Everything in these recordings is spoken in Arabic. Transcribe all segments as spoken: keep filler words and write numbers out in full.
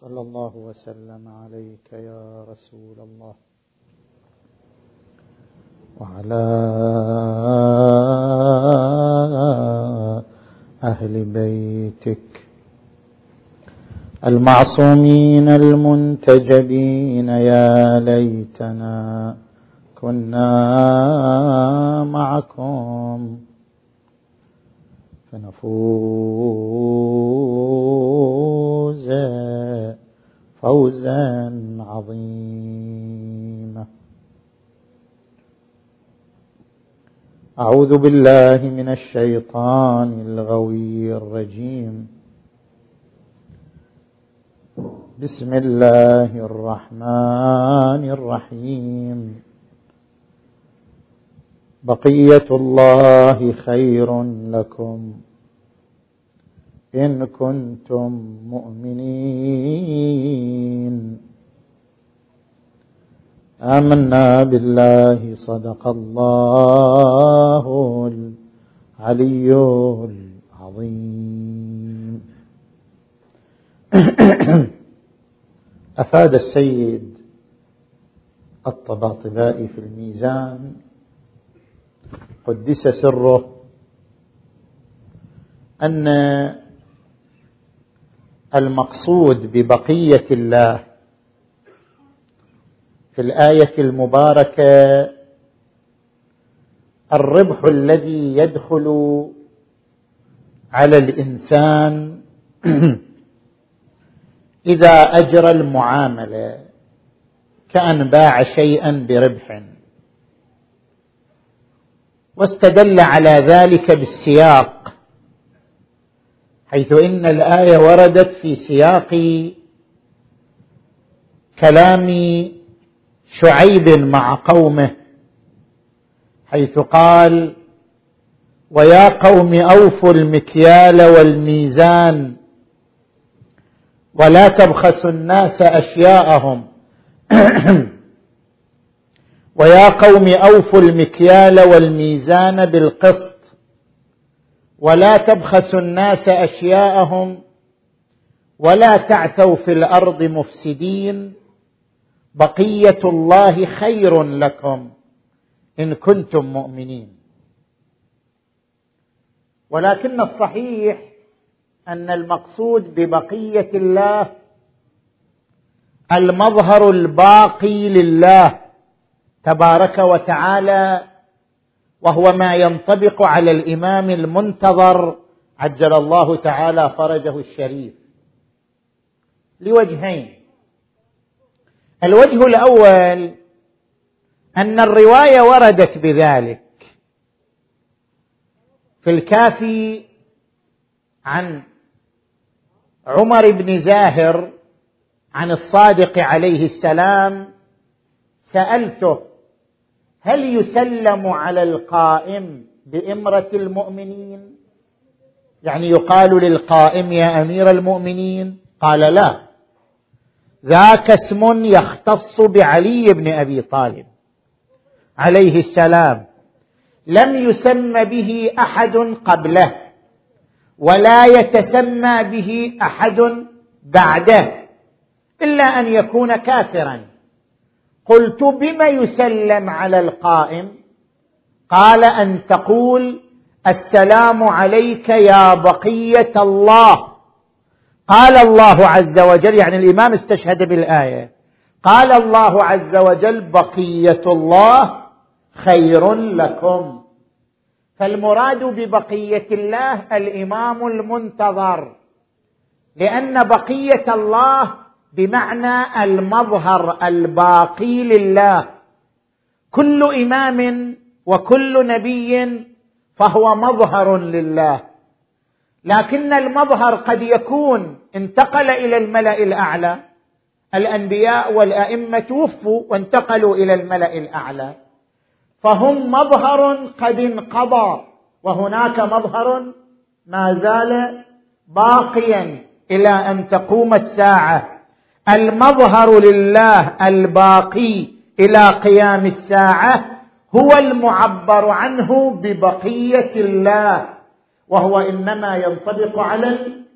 صلى الله وسلم عليك يا رسول الله وعلى أهل بيتك المعصومين المنتجبين. يا ليتنا كنا معكم فنفوز فوزا عظيما. أعوذ بالله من الشيطان الغوي الرجيم. بسم الله الرحمن الرحيم. بقية الله خير لكم إن كنتم مؤمنين. آمنا بالله صدق الله العلي العظيم. أفاد السيد الطباطبائي في الميزان قدس سره أن المقصود ببقية الله في الآية المباركة الربح الذي يدخل على الإنسان إذا أجرى المعاملة كأن باع شيئا بربح، واستدل على ذلك بالسياق، حيث إن الآية وردت في سياق كلام شعيب مع قومه، حيث قال: ويا قوم أوفوا المكيال والميزان ولا تبخسوا الناس أشياءهم ويا قوم أوفوا المكيال والميزان بالقسط ولا تبخسوا الناس أشياءهم ولا تعثوا في الأرض مفسدين. بقية الله خير لكم إن كنتم مؤمنين. ولكن الصحيح أن المقصود ببقية الله المظهر الباقي لله تبارك وتعالى، وهو ما ينطبق على الإمام المنتظر عجل الله تعالى فرجه الشريف لوجهين. الوجه الأول أن الرواية وردت بذلك في الكافي عن عمر بن زاهر عن الصادق عليه السلام: سألته هل يسلم على القائم بإمرة المؤمنين؟ يعني يقال للقائم يا أمير المؤمنين؟ قال: لا، ذاك اسم يختص بعلي بن أبي طالب عليه السلام، لم يسمى به أحد قبله ولا يتسمى به أحد بعده إلا أن يكون كافرا. قلت: بما يسلم على القائم؟ قال: أن تقول السلام عليك يا بقية الله. قال الله عز وجل، يعني الإمام استشهد بالآية، قال الله عز وجل: بقية الله خير لكم. فالمراد ببقية الله الإمام المنتظر، لأن بقية الله بمعنى المظهر الباقي لله. كل إمام وكل نبي فهو مظهر لله، لكن المظهر قد يكون انتقل إلى الملأ الأعلى. الأنبياء والأئمة توفوا وانتقلوا إلى الملأ الأعلى، فهم مظهر قد انقضى، وهناك مظهر ما زال باقيا إلى أن تقوم الساعة. المظهر لله الباقي إلى قيام الساعة هو المعبر عنه ببقية الله، وهو إنما ينطبق على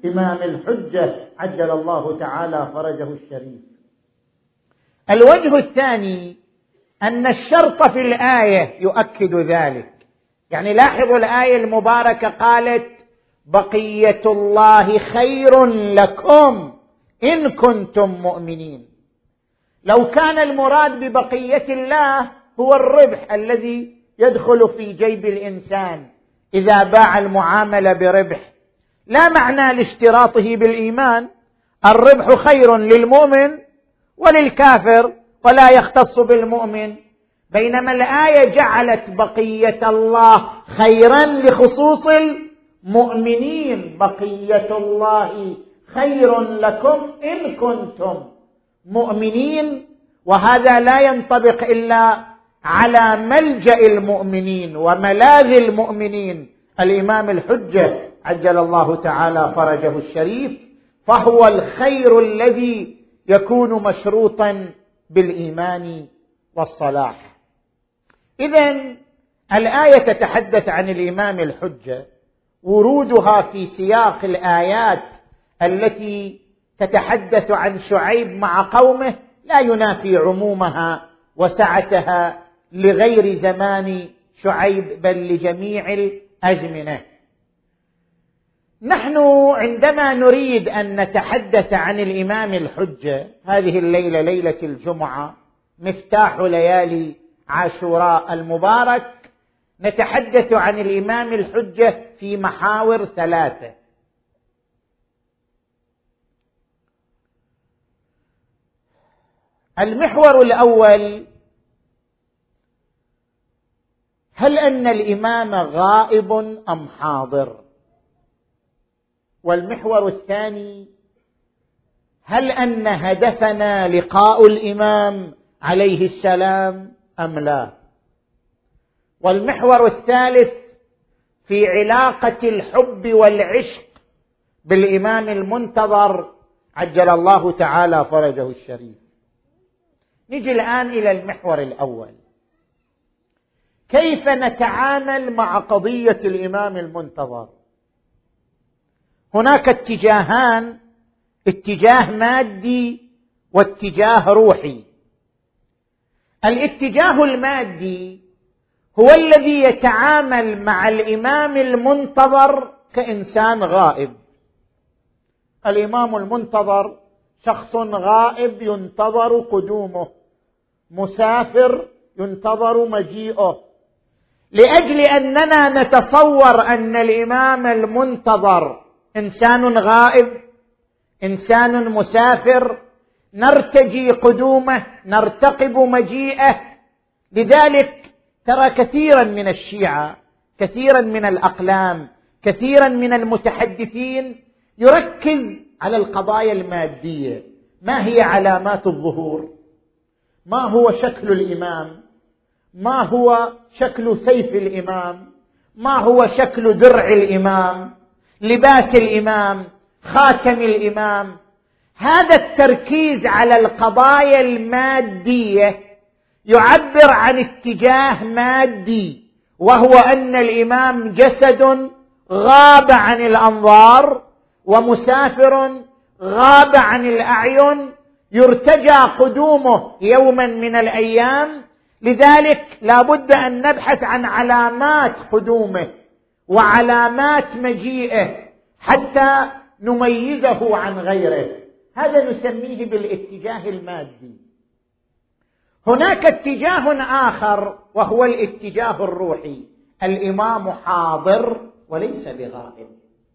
الإمام الحجة عجل الله تعالى فرجه الشريف. الوجه الثاني أن الشرط في الآية يؤكد ذلك. يعني لاحظوا الآية المباركة قالت بقية الله خير لكم إن كنتم مؤمنين. لو كان المراد ببقية الله هو الربح الذي يدخل في جيب الإنسان إذا باع المعاملة بربح، لا معنى لاشتراطه بالإيمان، الربح خير للمؤمن وللكافر ولا يختص بالمؤمن، بينما الآية جعلت بقية الله خيرا لخصوص المؤمنين. بقية الله خير لكم إن كنتم مؤمنين، وهذا لا ينطبق إلا على ملجأ المؤمنين وملاذ المؤمنين الإمام الحجة عجل الله تعالى فرجه الشريف، فهو الخير الذي يكون مشروطا بالإيمان والصلاح. إذن الآية تتحدث عن الإمام الحجة، ورودها في سياق الآيات التي تتحدث عن شعيب مع قومه لا ينافي عمومها وسعتها لغير زمان شعيب بل لجميع الأزمنة. نحن عندما نريد أن نتحدث عن الإمام الحجة، هذه الليلة ليلة الجمعة مفتاح ليالي عاشوراء المبارك، نتحدث عن الإمام الحجة في محاور ثلاثة. المحور الأول: هل أن الإمام غائب أم حاضر؟ والمحور الثاني: هل أن هدفنا لقاء الإمام عليه السلام أم لا؟ والمحور الثالث في علاقة الحب والعشق بالإمام المنتظر عجل الله تعالى فرجه الشريف. نجي الآن إلى المحور الأول: كيف نتعامل مع قضية الإمام المنتظر؟ هناك اتجاهان، اتجاه مادي واتجاه روحي. الاتجاه المادي هو الذي يتعامل مع الإمام المنتظر كإنسان غائب. الإمام المنتظر شخص غائب ينتظر قدومه، مسافر ينتظر مجيئه. لأجل أننا نتصور أن الإمام المنتظر إنسان غائب، إنسان مسافر، نرتجي قدومه، نرتقب مجيئه. لذلك ترى كثيرا من الشيعة، كثيرا من الأقلام، كثيرا من المتحدثين يركز على القضايا المادية. ما هي علامات الظهور؟ ما هو شكل الإمام؟ ما هو شكل سيف الإمام؟ ما هو شكل درع الإمام؟ لباس الإمام؟ خاتم الإمام؟ هذا التركيز على القضايا المادية يعبر عن اتجاه مادي، وهو أن الإمام جسد غاب عن الأنظار ومسافر غاب عن الأعين، يرتجى قدومه يوما من الأيام. لذلك لا بد أن نبحث عن علامات قدومه وعلامات مجيئه حتى نميزه عن غيره. هذا نسميه بالاتجاه المادي. هناك اتجاه آخر وهو الاتجاه الروحي: الإمام حاضر وليس بغائب.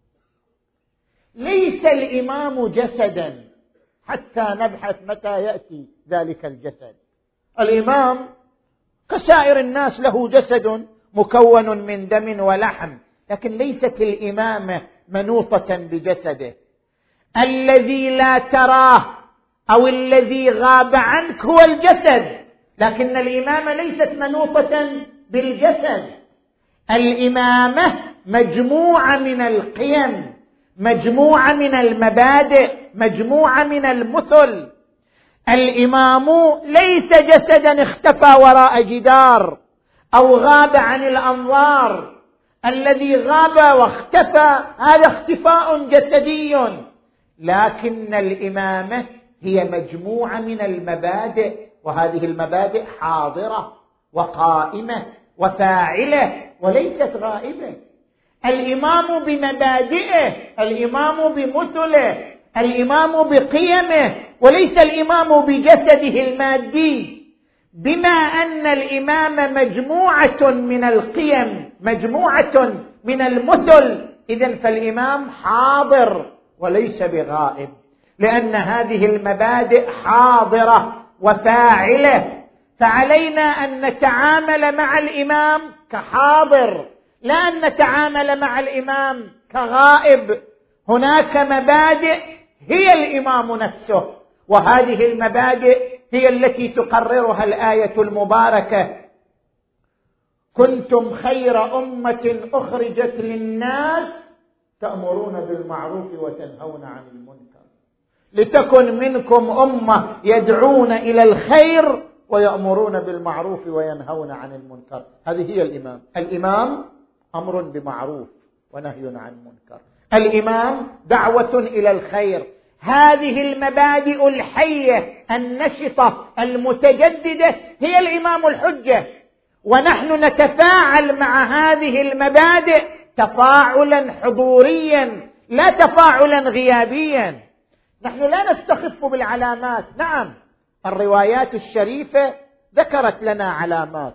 ليس الإمام جسدا حتى نبحث متى يأتي ذلك الجسد. الإمام كسائر الناس له جسد مكون من دم ولحم، لكن ليست الإمامة منوطة بجسده. الذي لا تراه أو الذي غاب عنك هو الجسد، لكن الإمامة ليست منوطة بالجسد. الإمامة مجموعة من القيم، مجموعة من المبادئ، مجموعة من المثل. الإمام ليس جسدا اختفى وراء جدار أو غاب عن الأنظار. الذي غاب واختفى هذا اختفاء جسدي، لكن الإمامة هي مجموعة من المبادئ، وهذه المبادئ حاضرة وقائمة وفاعلة وليست غائبة. الإمام بمبادئه، الإمام بمثله، الإمام بقيمه، وليس الإمام بجسده المادي. بما أن الإمام مجموعة من القيم، مجموعة من المثل، إذن فالإمام حاضر وليس بغائب، لأن هذه المبادئ حاضرة وفاعلة، فعلينا أن نتعامل مع الإمام كحاضر، لا أن نتعامل مع الإمام كغائب. هناك مبادئ هي الإمام نفسه، وهذه المبادئ هي التي تقررها الآية المباركة: كنتم خير أمة أخرجت للناس تأمرون بالمعروف وتنهون عن المنكر لتكن منكم أمة يدعون إلى الخير ويأمرون بالمعروف وينهون عن المنكر. هذه هي الإمام. الإمام أمر بمعروف ونهي عن منكر، الإمام دعوة إلى الخير. هذه المبادئ الحية النشطة المتجددة هي الإمام الحجة، ونحن نتفاعل مع هذه المبادئ تفاعلا حضوريا لا تفاعلا غيابيا. نحن لا نستخف بالعلامات. نعم، الروايات الشريفة ذكرت لنا علامات.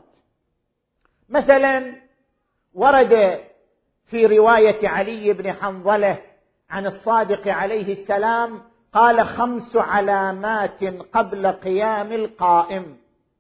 مثلا ورد في رواية علي بن حنظلة عن الصادق عليه السلام قال: خمس علامات قبل قيام القائم: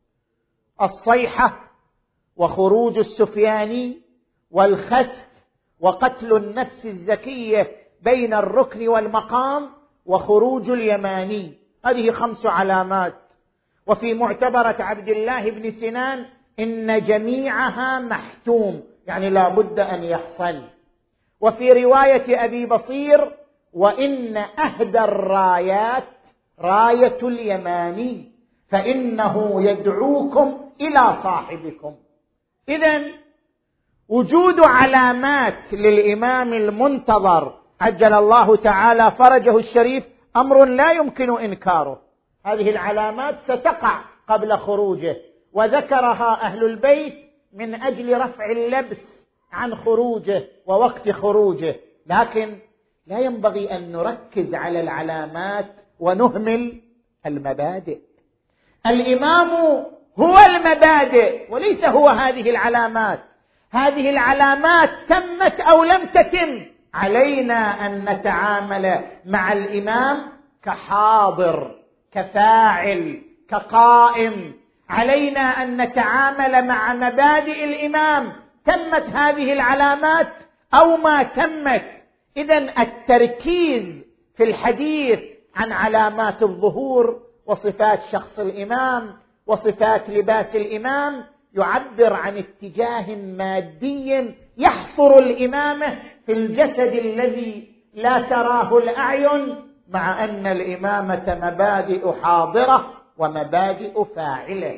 الصيحة، وخروج السفياني، والخسف، وقتل النفس الزكية بين الركن والمقام، وخروج اليماني. هذه خمس علامات. وفي معتبرة عبد الله بن سنان: إن جميعها محتوم، يعني لا بد أن يحصل. وفي رواية أبي بصير: وإن أهدى الرايات راية اليماني فإنه يدعوكم إلى صاحبكم. إذن وجود علامات للإمام المنتظر عجل الله تعالى فرجه الشريف أمر لا يمكن إنكاره. هذه العلامات ستقع قبل خروجه، وذكرها أهل البيت من أجل رفع اللبس عن خروجه ووقت خروجه، لكن لا ينبغي أن نركز على العلامات ونهمل المبادئ. الإمام هو المبادئ وليس هو هذه العلامات. هذه العلامات تمت أو لم تتم، علينا أن نتعامل مع الإمام كحاضر، كفاعل، كقائم. علينا أن نتعامل مع مبادئ الإمام، تمت هذه العلامات أو ما تمت. إذن التركيز في الحديث عن علامات الظهور وصفات شخص الإمام وصفات لباس الإمام يعبر عن اتجاه مادي يحصر الإمامة في الجسد الذي لا تراه الأعين، مع أن الإمامة مبادئ حاضرة ومبادئ فاعلة.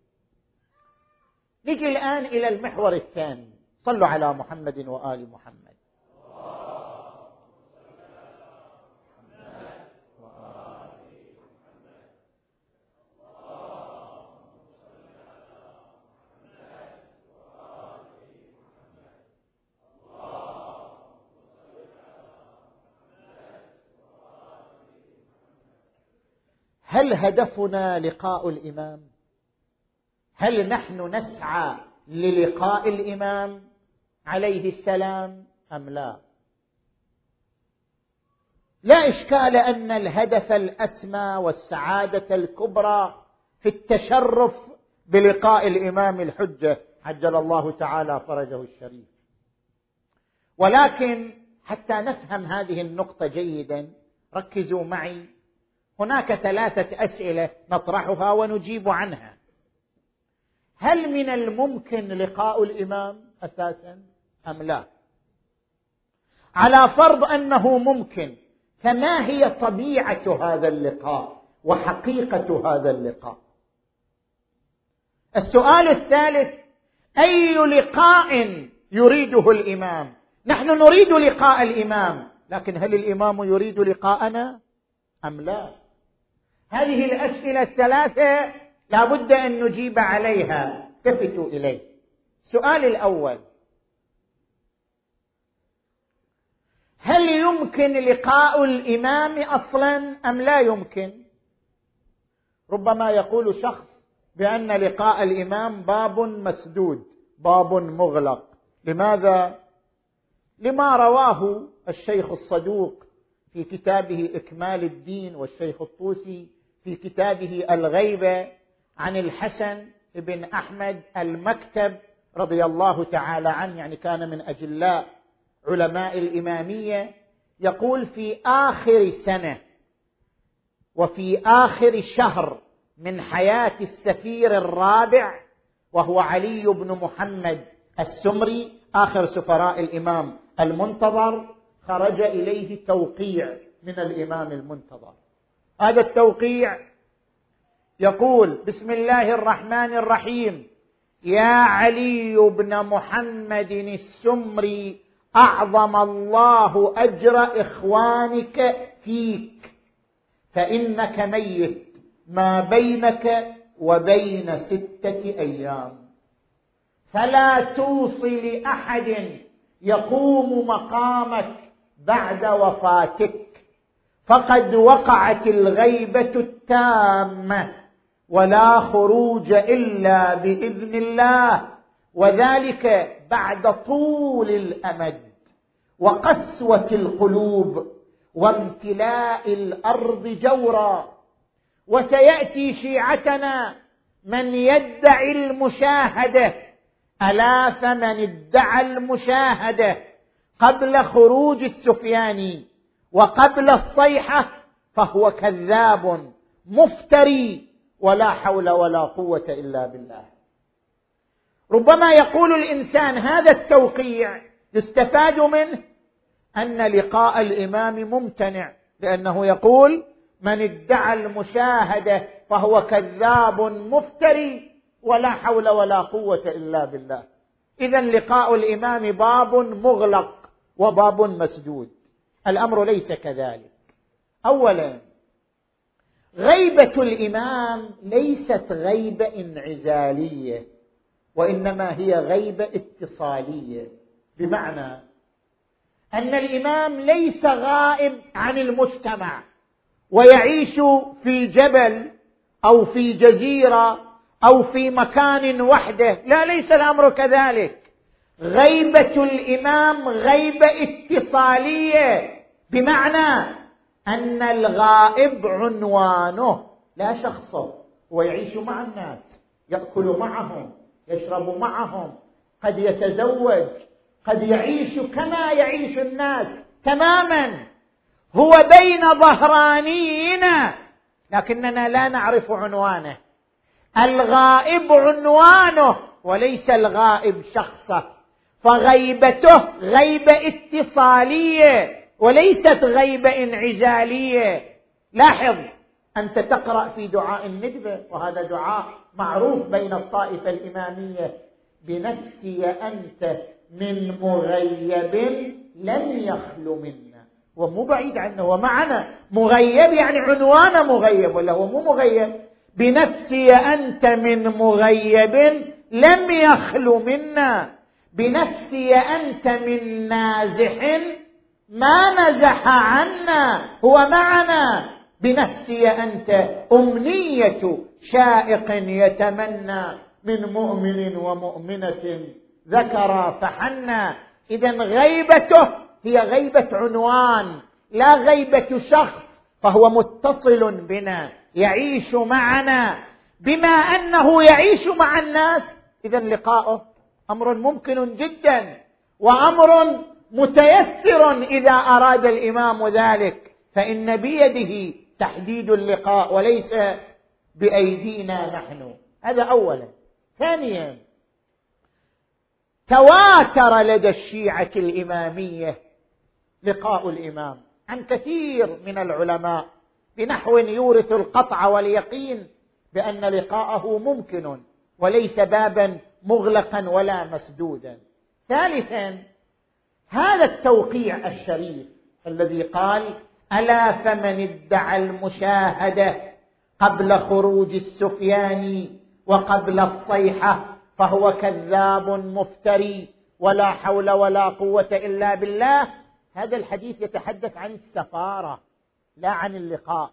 نجي الآن إلى المحور الثاني. صلوا على محمد وآل محمد. هل هدفنا لقاء الإمام؟ هل نحن نسعى للقاء الإمام عليه السلام أم لا؟ لا إشكال أن الهدف الأسمى والسعادة الكبرى في التشرف بلقاء الإمام الحجة عجل الله تعالى فرجه الشريف. ولكن حتى نفهم هذه النقطة جيدا ركزوا معي. هناك ثلاثة أسئلة نطرحها ونجيب عنها. هل من الممكن لقاء الإمام أساسا أم لا؟ على فرض أنه ممكن، فما هي طبيعة هذا اللقاء وحقيقة هذا اللقاء؟ السؤال الثالث: أي لقاء يريده الإمام. نحن نريد لقاء الإمام، لكن هل الإمام يريد لقاءنا أم لا؟ هذه الأسئلة الثلاثة لا بد أن نجيب عليها. التفتوا إليه. السؤال الأول: هل يمكن لقاء الإمام أصلا أم لا يمكن؟ ربما يقول شخص بأن لقاء الإمام باب مسدود، باب مغلق. لماذا؟ لما رواه الشيخ الصدوق في كتابه إكمال الدين، والشيخ الطوسي في كتابه الغيبة، عن الحسن بن أحمد المكتب رضي الله تعالى عنه، يعني كان من أجلاء علماء الإمامية، يقول: في آخر سنة وفي آخر شهر من حياة السفير الرابع، وهو علي بن محمد السمري آخر سفراء الإمام المنتظر، خرج إليه توقيع من الإمام المنتظر. هذا التوقيع يقول: بسم الله الرحمن الرحيم، يا علي بن محمد السمري، أعظم الله أجر إخوانك فيك، فإنك ميت ما بينك وبين ستة أيام، فلا توصي لأحد يقوم مقامك بعد وفاتك، فقد وقعت الغيبة التامة ولا خروج إلا بإذن الله، وذلك بعد طول الأمد وقسوة القلوب وامتلاء الأرض جورا. وسيأتي شيعتنا من يدعي المشاهدة، ألا فمن ادعى المشاهدة قبل خروج السفياني وقبل الصيحة فهو كذاب مفتري، ولا حول ولا قوة إلا بالله. ربما يقول الإنسان: هذا التوقيع يستفاد منه أن لقاء الإمام ممتنع، لأنه يقول: من ادعى المشاهدة فهو كذاب مفتري، ولا حول ولا قوة إلا بالله. إذن لقاء الإمام باب مغلق وباب مسدود. الأمر ليس كذلك. أولا، غيبة الإمام ليست غيبة انعزالية، وإنما هي غيبة اتصالية، بمعنى أن الإمام ليس غائب عن المجتمع ويعيش في جبل أو في جزيرة أو في مكان وحده، لا، ليس الأمر كذلك. غيبة الإمام غيبة اتصالية، بمعنى أن الغائب عنوانه لا شخصه، ويعيش مع الناس، يأكل معهم، يشرب معهم، قد يتزوج، قد يعيش كما يعيش الناس تماما، هو بين ظهرانينا، لكننا لا نعرف عنوانه. الغائب عنوانه وليس الغائب شخصه، فغيبته غيبة اتصالية وليست غيبة انعزالية. لاحظ، أنت تقرأ في دعاء الندبة، وهذا دعاء معروف بين الطائفة الإمامية: بنفسي أنت من مغيب لم يخل منا. ومو بعيد عنه، ومعنا مغيب يعني عنوان مغيب، ولا هو مو مغيب. بنفسي أنت من مغيب لم يخل منا، بنفسي أنت من نازح ما نزح عنا، هو معنا. بنفسي أنت أمنية شائق يتمنى، من مؤمن ومؤمنة ذكر فحنا. إذن غيبته هي غيبة عنوان، لا غيبة شخص، فهو متصل بنا، يعيش معنا. بما أنه يعيش مع الناس، إذن لقاؤه أمر ممكن جدا، وأمر متيسر إذا أراد الإمام ذلك، فإن بيده تحديد اللقاء وليس بأيدينا نحن. هذا أولا. ثانيا، تواتر لدى الشيعة الإمامية لقاء الإمام عن كثير من العلماء بنحو يورث القطع واليقين بأن لقاءه ممكن وليس بابا مغلقا ولا مسدودا. ثالثا، هذا التوقيع الشريف الذي قال ألا فمن ادعى المشاهدة قبل خروج السفيان وقبل الصيحة فهو كذاب مفتري ولا حول ولا قوة إلا بالله. هذا الحديث يتحدث عن السفارة لا عن اللقاء.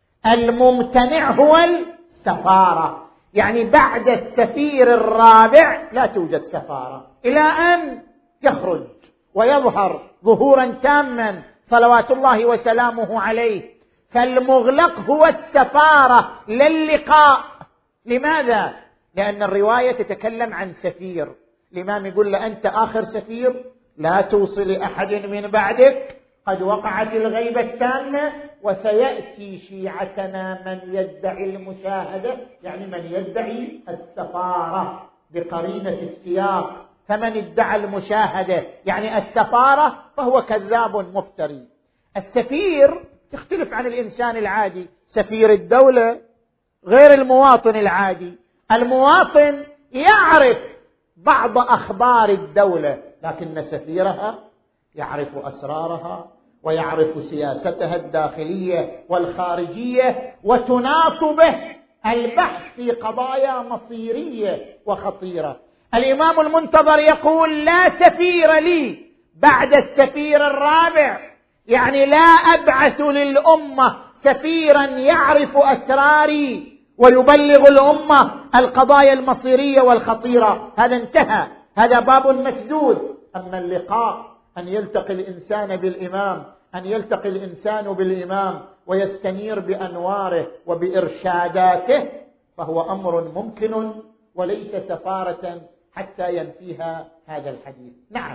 الممتنع هو السفارة، يعني بعد السفير الرابع لا توجد سفارة إلى أن يخرج ويظهر ظهورا تاما صلوات الله وسلامه عليه. فالمغلق هو السفارة لا اللقاء. لماذا؟ لأن الرواية تتكلم عن سفير. الإمام يقول له أنت آخر سفير، لا توصل أحد من بعدك، قد وقعت الغيبة التامة وسيأتي شيعتنا من يدعي المشاهدة، يعني من يدعي السفارة بقرينة السياق. فمن ادعى المشاهدة يعني السفارة فهو كذاب مفتري. السفير تختلف عن الإنسان العادي. سفير الدولة غير المواطن العادي. المواطن يعرف بعض أخبار الدولة، لكن سفيرها يعرف أسرارها ويعرف سياستها الداخلية والخارجية، وتناط به البحث في قضايا مصيرية وخطيرة. الإمام المنتظر يقول لا سفير لي بعد السفير الرابع، يعني لا أبعث للأمة سفيرا يعرف أسراري ويبلغ الأمة القضايا المصيرية والخطيرة. هذا انتهى، هذا باب مسدود. أما اللقاء، أن يلتقي الإنسان بالإمام، أن يلتقي الإنسان بالإمام ويستنير بأنواره وبإرشاداته، فهو أمر ممكن وليس سفارة حتى ينفيها هذا الحديث. نعم،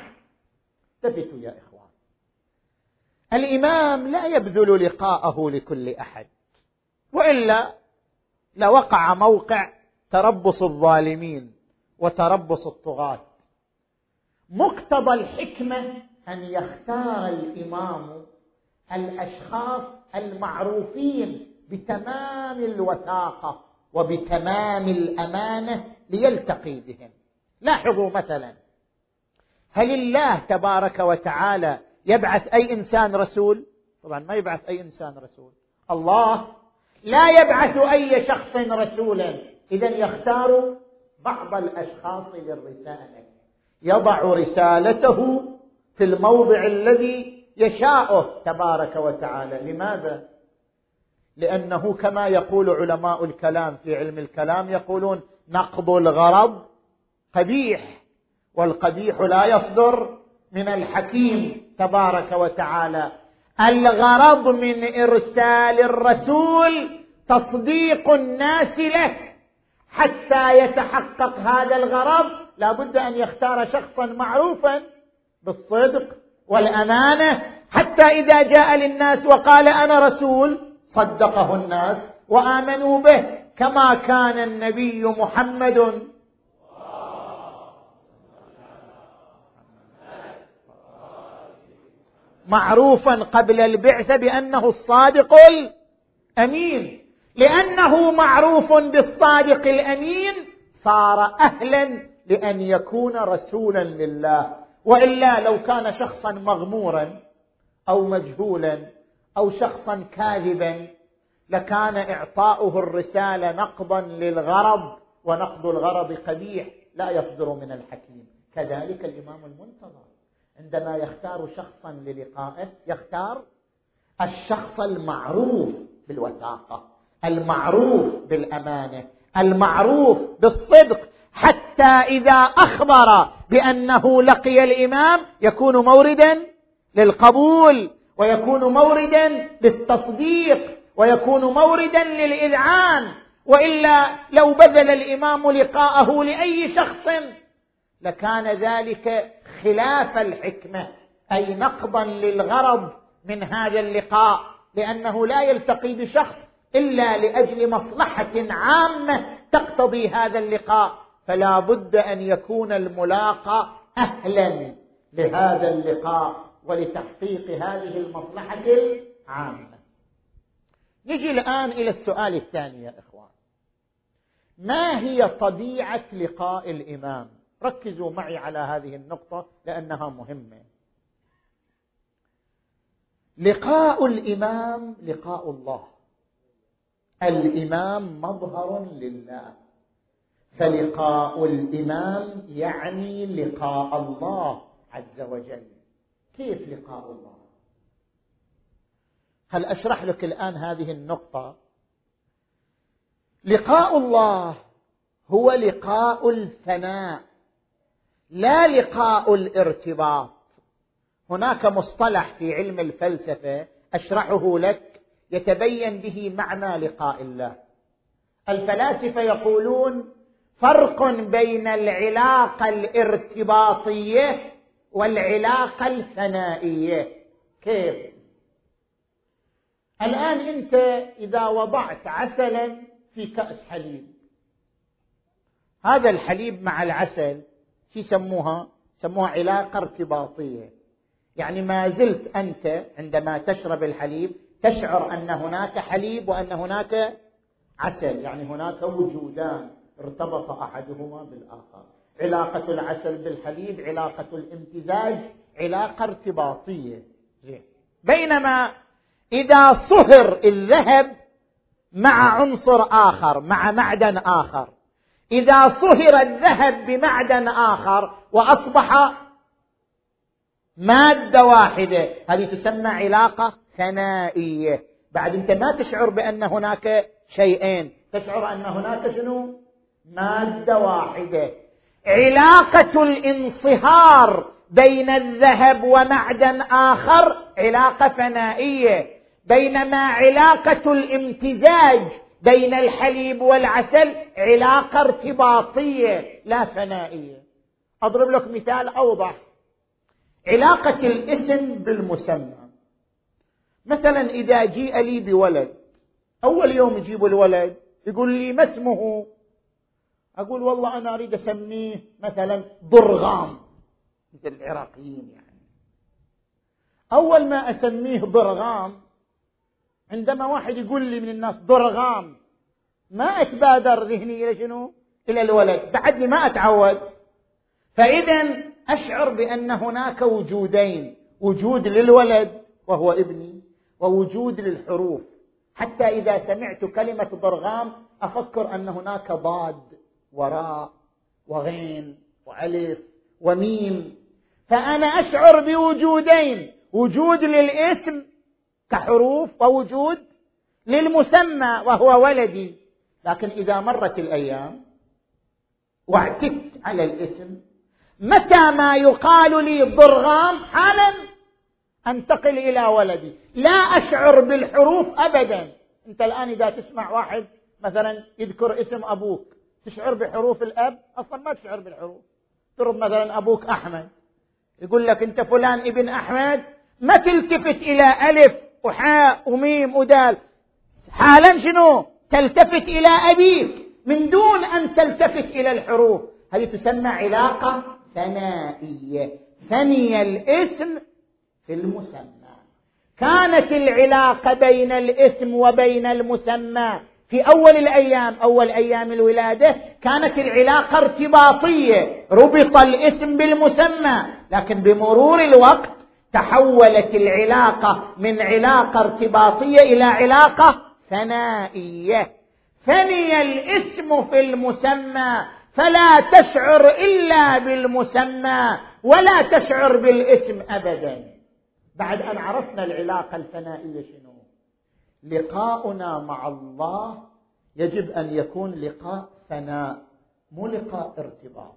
ثبتوا يا إخوان، الإمام لا يبذل لقاءه لكل أحد، وإلا لوقع موقع تربص الظالمين وتربص الطغاة. مقتضى الحكمة أن يختار الإمام الأشخاص المعروفين بتمام الوثاقة وبتمام الأمانة ليلتقي بهم. لاحظوا مثلا، هل الله تبارك وتعالى يبعث أي إنسان رسول؟ طبعا ما يبعث أي إنسان رسول. الله لا يبعث أي شخص رسولا، إذن يختار بعض الأشخاص للرسالة، يضع رسالته في الموضع الذي يشاءه تبارك وتعالى. لماذا؟ لأنه كما يقول علماء الكلام في علم الكلام، يقولون نقض الغرض قبيح، والقبيح لا يصدر من الحكيم تبارك وتعالى. الغرض من إرسال الرسول تصديق الناس له. حتى يتحقق هذا الغرض لا بد أن يختار شخصا معروفا بالصدق والأمانة، حتى إذا جاء للناس وقال أنا رسول صدقه الناس وآمنوا به، كما كان النبي محمد معروفا قبل البعثة بأنه الصادق الأمين. لأنه معروف بالصادق الأمين صار أهلا لأن يكون رسولا لله. وإلا لو كان شخصا مغمورا أو مجهولا أو شخصا كاذبا لكان إعطاؤه الرسالة نقضا للغرض، ونقض الغرض قبيح لا يصدر من الحكيم. كذلك الإمام المنتظر عندما يختار شخصا للقائه يختار الشخص المعروف بالوثاقة، المعروف بالأمانة، المعروف بالصدق، حتى إذا أخبر بأنه لقي الإمام يكون موردا للقبول، ويكون موردا للتصديق، ويكون موردا للإذعان. وإلا لو بذل الإمام لقاءه لأي شخص لكان ذلك خلاف الحكمة، أي نقضا للغرض من هذا اللقاء، لأنه لا يلتقي بشخص إلا لأجل مصلحة عامة تقتضي هذا اللقاء، فلا بد أن يكون الملاقى أهلا لهذا اللقاء ولتحقيق هذه المصلحة العامة. نجي الآن إلى السؤال الثاني يا إخوان، ما هي طبيعة لقاء الإمام؟ ركزوا معي على هذه النقطة لأنها مهمة. لقاء الإمام لقاء الله، الإمام مظهر لله، فلقاء الإمام يعني لقاء الله عز وجل. كيف لقاء الله؟ هل أشرح لك الآن هذه النقطة؟ لقاء الله هو لقاء الفناء، لا لقاء الارتباط. هناك مصطلح في علم الفلسفة أشرحه لك يتبين به معنى لقاء الله. الفلاسفة يقولون فرق بين العلاقة الارتباطية والعلاقة الثنائية. كيف؟ الآن أنت إذا وضعت عسلا في كأس حليب، هذا الحليب مع العسل شو يسموها؟ يسموها علاقة ارتباطية. يعني ما زلت أنت عندما تشرب الحليب تشعر أن هناك حليب وأن هناك عسل، يعني هناك وجودان ارتبط أحدهما بالآخر. علاقة العسل بالحليب علاقة الامتزاج، علاقة ارتباطية. بينما إذا صهر الذهب مع عنصر آخر، مع معدن آخر، إذا صهر الذهب بمعدن آخر وأصبح مادة واحدة، هذه تسمى علاقة ثنائية. بعد أنت ما تشعر بأن هناك شيئين، تشعر أن هناك شنو؟ مادة واحدة. علاقة الانصهار بين الذهب ومعدن آخر علاقة ثنائية، بينما علاقة الامتزاج بين الحليب والعسل علاقة ارتباطية لا ثنائية. أضرب لك مثال أوضح. علاقة الاسم بالمسمى. مثلا إذا جيء لي بولد، أول يوم يجيب الولد يقول لي ما اسمه؟ أقول والله أنا أريد أسميه مثلا ضرغام، مثل العراقيين يعني. أول ما أسميه ضرغام، عندما واحد يقول لي من الناس ضرغام ما أتبادر ذهني إلى شنو؟ إلى الولد، بعدني ما أتعود. فإذا أشعر بأن هناك وجودين، وجود للولد وهو ابني، ووجود للحروف. حتى إذا سمعت كلمة ضرغام أفكر أن هناك ضاد وراء وغين وألف وميم، فأنا أشعر بوجودين، وجود للاسم كحروف ووجود للمسمى وهو ولدي. لكن إذا مرت الأيام واعتدت على الاسم، متى ما يقال لي ضرغام حالا أنتقل إلى ولدي، لا أشعر بالحروف أبدا. أنت الآن إذا تسمع واحد مثلا يذكر اسم أبوك تشعر بحروف الأب؟ أصلا ما تشعر بالحروف. ترد مثلا أبوك أحمد، يقول لك أنت فلان ابن أحمد، ما تلتفت إلى ألف وحاء وميم ودال، حالا شنو؟ تلتفت إلى أبيك من دون أن تلتفت إلى الحروف. هذه تسمى علاقة ثنائية، ثني الاسم في المسمى. كانت العلاقة بين الاسم وبين المسمى في أول الأيام، أول أيام الولادة، كانت العلاقة ارتباطية، ربط الاسم بالمسمى. لكن بمرور الوقت تحولت العلاقة من علاقة ارتباطية إلى علاقة ثنائية. ثني الاسم في المسمى، فلا تشعر إلا بالمسمى ولا تشعر بالاسم أبدا. بعد أن عرفنا العلاقة الثنائية شنو؟ لقاؤنا مع الله يجب أن يكون لقاء ثناء، مو لقاء ارتباط.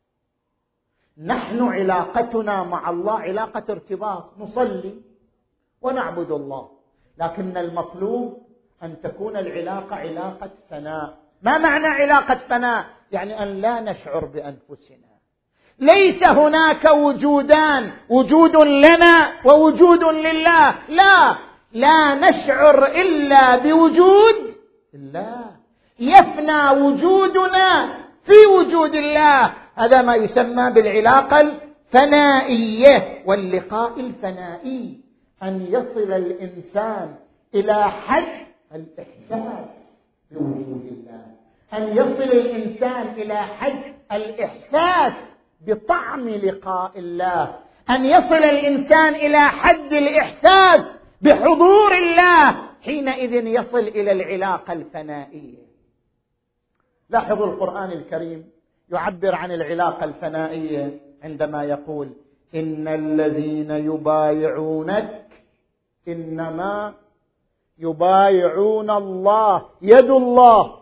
نحن علاقتنا مع الله علاقة ارتباط، نصلي ونعبد الله، لكن المطلوب أن تكون العلاقة علاقة ثناء. ما معنى علاقة ثناء؟ يعني أن لا نشعر بأنفسنا، ليس هناك وجودان، وجود لنا ووجود لله، لا لا نشعر إلا بوجود الله، يفنى وجودنا في وجود الله. هذا ما يسمى بالعلاقة الثنائية. واللقاء الثنائي أن يصل الإنسان إلى حد الإحساس بوجود الله، أن يصل الإنسان إلى حد الإحساس بطعم لقاء الله، أن يصل الإنسان إلى حد الإحساس بحضور الله، حينئذ يصل إلى العلاقة الفنائية. لاحظوا القرآن الكريم يعبر عن العلاقة الفنائية عندما يقول: إن الذين يبايعونك إنما يبايعون الله، يد الله.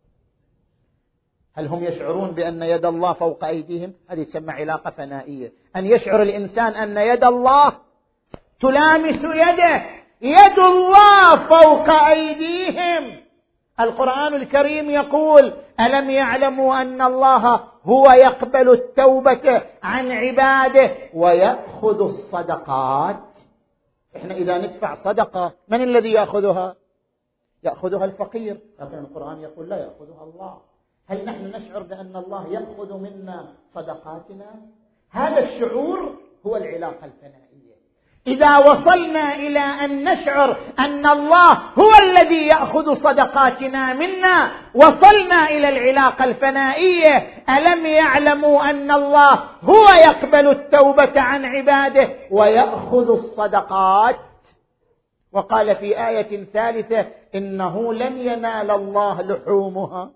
هل هم يشعرون بأن يد الله فوق أيديهم؟ هذه تسمى علاقة فنائية، أن يشعر الإنسان أن يد الله تلامس يده، يد الله فوق أيديهم. القرآن الكريم يقول: ألم يعلموا أن الله هو يقبل التوبة عن عباده ويأخذ الصدقات. إحنا إذا ندفع صدقة من الذي يأخذها؟ يأخذها الفقير، لكن القرآن يقول لا يأخذها الله. هل نحن نشعر بأن الله يأخذ منا صدقاتنا؟ هذا الشعور هو العلاقة الفنائية. إذا وصلنا إلى أن نشعر أن الله هو الذي يأخذ صدقاتنا منا، وصلنا إلى العلاقة الفنائية. ألم يعلموا أن الله هو يقبل التوبة عن عباده ويأخذ الصدقات؟ وقال في آية ثالثة: إنه لن ينال الله لحومها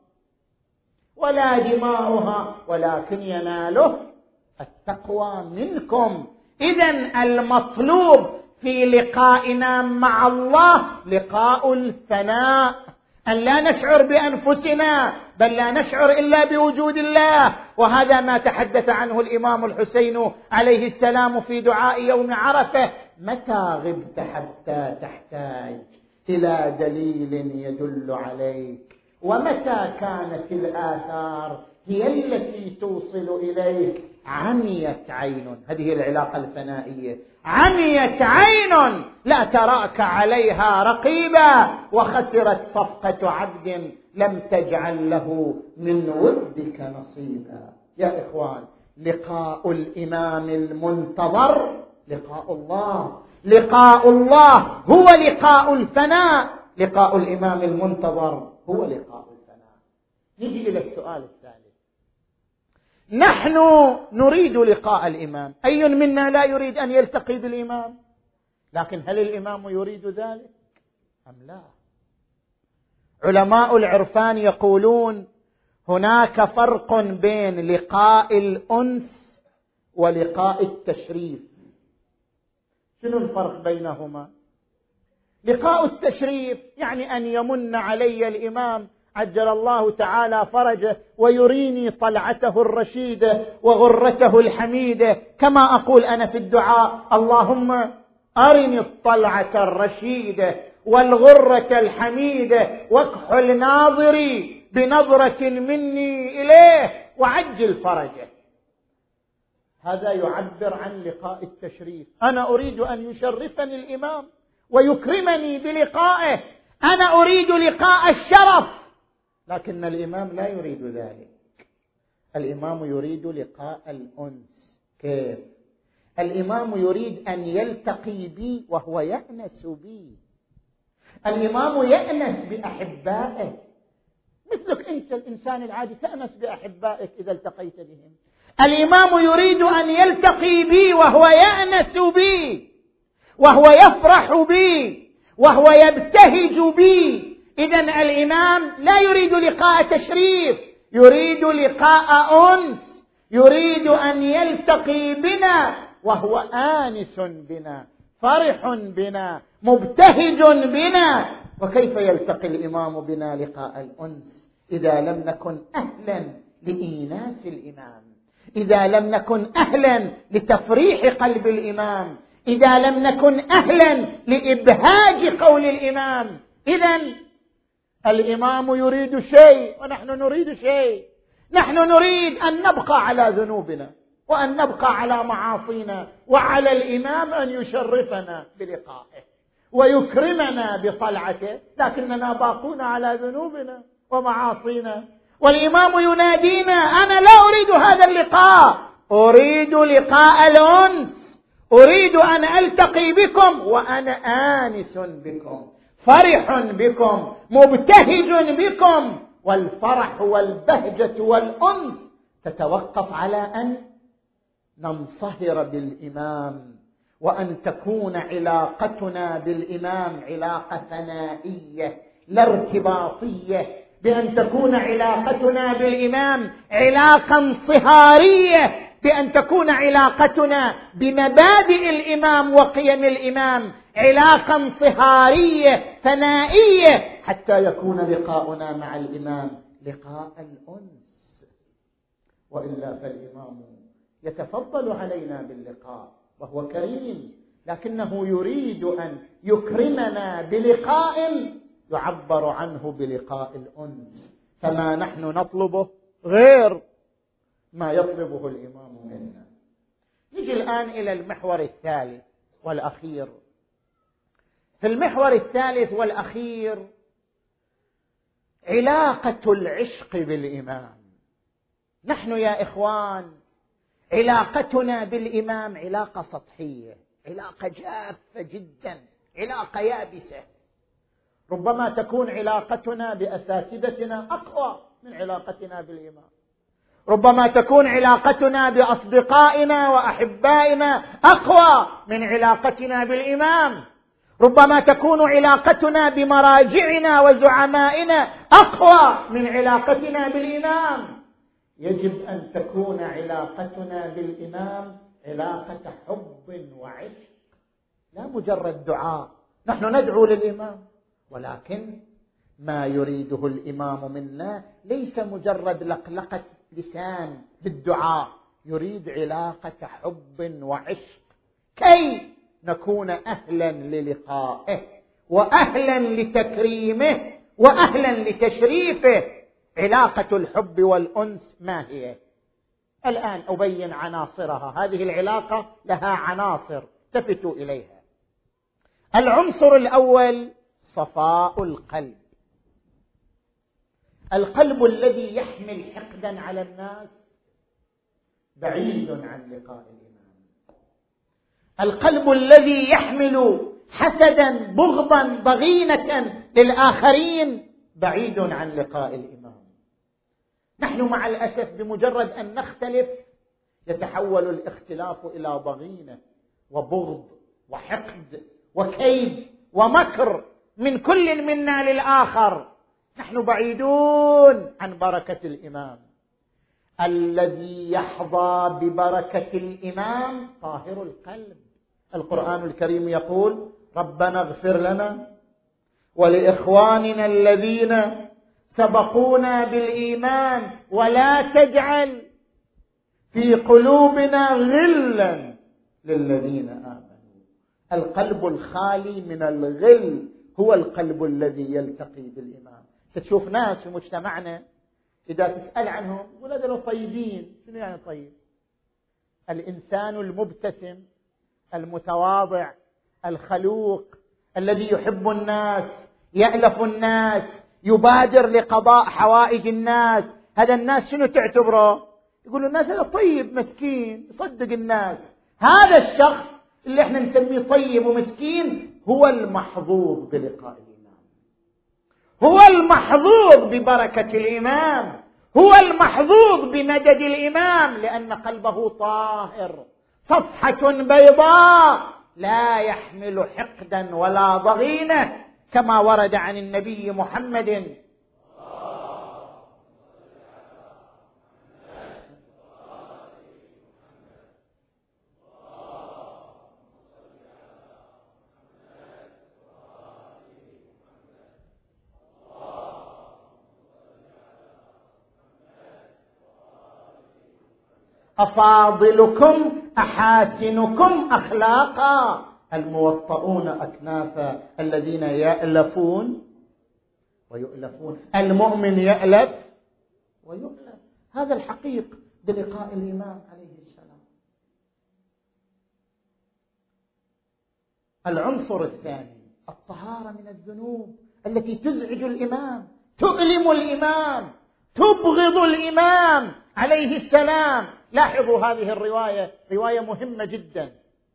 ولا دماؤها ولكن يناله التقوى منكم. إذن المطلوب في لقائنا مع الله لقاء الفناء، أن لا نشعر بأنفسنا، بل لا نشعر إلا بوجود الله. وهذا ما تحدث عنه الإمام الحسين عليه السلام في دعاء يوم عرفة: متى غبت حتى تحتاج إلى دليل يدل عليك، ومتى كانت الآثار هي التي توصل إليك. عميت عين، هذه العلاقة الفنائية، عميت عين لا تراك عليها رقيبا، وخسرت صفقة عبد لم تجعل له من ودك نصيبا. يا إخوان، لقاء الإمام المنتظر لقاء الله، لقاء الله هو لقاء الفناء، لقاء الإمام المنتظر هو لقاء الفناء. نجي إلى السؤال الثالث: نحن نريد لقاء الإمام، أي منا لا يريد أن يلتقي بالإمام؟ لكن هل الإمام يريد ذلك أم لا؟ علماء العرفان يقولون هناك فرق بين لقاء الأنس ولقاء التشريف. شنو الفرق بينهما؟ لقاء التشريف يعني أن يمن علي الإمام عجل الله تعالى فرجه ويريني طلعته الرشيدة وغرته الحميدة، كما أقول أنا في الدعاء: اللهم أرني الطلعة الرشيدة والغرة الحميدة واكحل ناظري بنظرة مني إليه وعجل فرجه. هذا يعبر عن لقاء التشريف. أنا أريد أن يشرفني الإمام ويكرمني بلقائه، أنا أريد لقاء الشرف، لكن الإمام لا يريد ذلك. الإمام يريد لقاء الأنس. كيف؟ الإمام يريد أن يلتقي بي وهو يأنس بي. الإمام يأنس بأحبائه، مثلك أنت الإنسان العادي تأنس بأحبائك إذا التقيت بهم. الإمام يريد أن يلتقي بي وهو يأنس بي، وهو يفرح بي، وهو يبتهج بي. إذن الإمام لا يريد لقاء تشريف، يريد لقاء أنس، يريد أن يلتقي بنا وهو آنس بنا، فرح بنا، مبتهج بنا. وكيف يلتقي الإمام بنا لقاء الأنس إذا لم نكن أهلا لإيناس الإمام، إذا لم نكن أهلا لتفريح قلب الإمام، إذا لم نكن أهلا لإبهاج قول الإمام؟ إذن الإمام يريد شيء ونحن نريد شيء. نحن نريد أن نبقى على ذنوبنا وأن نبقى على معاصينا، وعلى الإمام أن يشرفنا بلقائه ويكرمنا بطلعته، لكننا باقون على ذنوبنا ومعاصينا. والإمام ينادينا: أنا لا أريد هذا اللقاء، أريد لقاء الأنس، أريد أن ألتقي بكم وأنا آنس بكم، فرح بكم، مبتهج بكم. والفرح والبهجة والأنس تتوقف على أن ننصهر بالإمام، وأن تكون علاقتنا بالإمام علاقة ثنائية لا ارتباطية، بأن تكون علاقتنا بالإمام علاقة انصهارية، بأن تكون علاقتنا بمبادئ الإمام وقيم الإمام علاقة انصهارية ثنائية، حتى يكون لقاؤنا مع الإمام لقاء الأنس. وإلا فالإمام يتفضل علينا باللقاء وهو كريم، لكنه يريد أن يكرمنا بلقاء يعبر عنه بلقاء الأنس، فما نحن نطلبه غير ما يطلبه الإمام منا. نجي الآن إلى المحور الثالث والأخير. في المحور الثالث والأخير علاقة العشق بالإمام. نحن يا إخوان علاقتنا بالإمام علاقة سطحية، علاقة جافة جدا، علاقة يابسة. ربما تكون علاقتنا بأساتذتنا أقوى من علاقتنا بالإمام، ربما تكون علاقتنا بأصدقائنا وأحبائنا أقوى من علاقتنا بالإمام، ربما تكون علاقتنا بمراجعنا وزعمائنا أقوى من علاقتنا بالإمام. يجب أن تكون علاقتنا بالإمام علاقة حب وعشق، لا مجرد دعاء. نحن ندعو للإمام، ولكن ما يريده الإمام منا ليس مجرد لقلقة لسان بالدعاء، يريد علاقة حب وعشق كي نكون أهلا للقائه وأهلا لتكريمه وأهلا لتشريفه. علاقة الحب والأنس ما هي؟ الآن أبين عناصرها. هذه العلاقة لها عناصر التفتوا إليها. العنصر الأول صفاء القلب. القلب الذي يحمل حقدا على الناس بعيد عن لقاء الإمام. القلب الذي يحمل حسدا بغضا ضغينة للآخرين بعيد عن لقاء الإمام. نحن مع الأسف بمجرد أن نختلف يتحول الاختلاف إلى ضغينة وبغض وحقد وكيد ومكر من كل منا للآخر. نحن بعيدون عن بركة الإمام. الذي يحظى ببركة الإمام طاهر القلب. القرآن الكريم يقول: ربنا اغفر لنا ولإخواننا الذين سبقونا بالإيمان ولا تجعل في قلوبنا غلا للذين آمنوا. القلب الخالي من الغل هو القلب الذي يلتقي بالإمام. تشوف ناس في مجتمعنا إذا تسأل عنهم يقول هذول طيبين. شنو يعني طيب؟ الإنسان المبتسم المتواضع الخلوق الذي يحب الناس يألف الناس يبادر لقضاء حوائج الناس، هذا الناس شنو تعتبره؟ يقولوا الناس هذا طيب مسكين يصدق الناس. هذا الشخص اللي احنا نسميه طيب ومسكين هو المحظوظ بلقاء الإمام، هو المحظوظ ببركة الإمام، هو المحظوظ بمدد الإمام، لأن قلبه طاهر صفحة بيضاء لا يحمل حقدا ولا ضغينة، كما ورد عن النبي محمد أفاضلكم أحاسنكم أخلاقا الموطؤون أكنافا الذين يألفون ويؤلفون. المؤمن يألف ويؤلف. هذا الحقيق بلقاء الإمام عليه السلام. العنصر الثاني الطهارة من الذنوب التي تزعج الإمام، تؤلم الإمام، تبغض الإمام عليه السلام. لاحظوا هذه الرواية، رواية مهمة جدا.